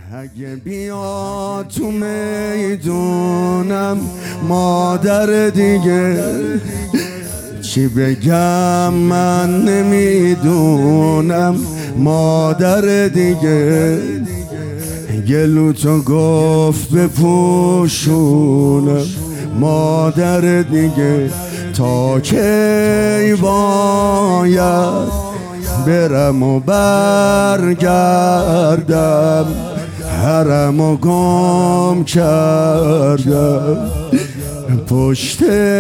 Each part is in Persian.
اگه بیا تو میدونم مادر دیگه چی بگم من نمیدونم مادر دیگه گلو تو گفت بپوشونم مادر دیگه تا کی باید برم و برگردم حرم و گم کردم پشت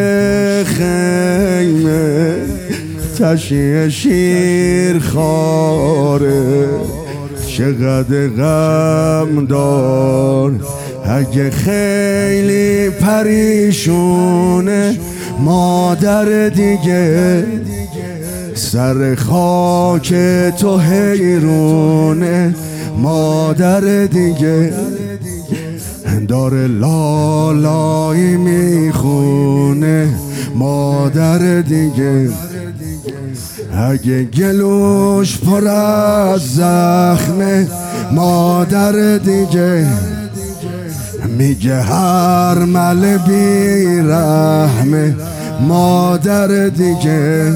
خیمه تشیه شیر خاره چقدر غم دار اگه خیلی پریشونه مادر دیگه سر خاک تو حیرونه مادر دیگه داره لالایی میخونه مادر دیگه اگه گلوش پر از زخمه مادر دیگه میگه هر مل بیرحمه مادر دیگه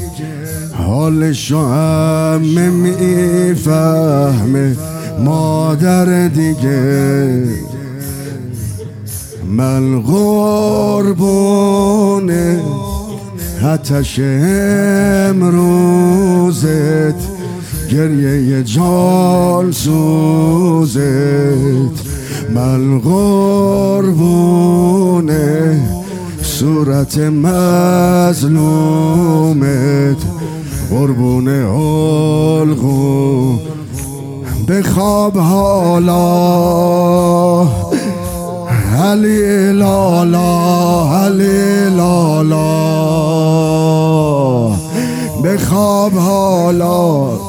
حالشو همه میفهمه مادر دیگه من قربونه آتش امروزت گریه جان سوزت من قربونه صورت مظلومت قربونه الگو بخواب حالا علی لالا علی لالا بخواب حالا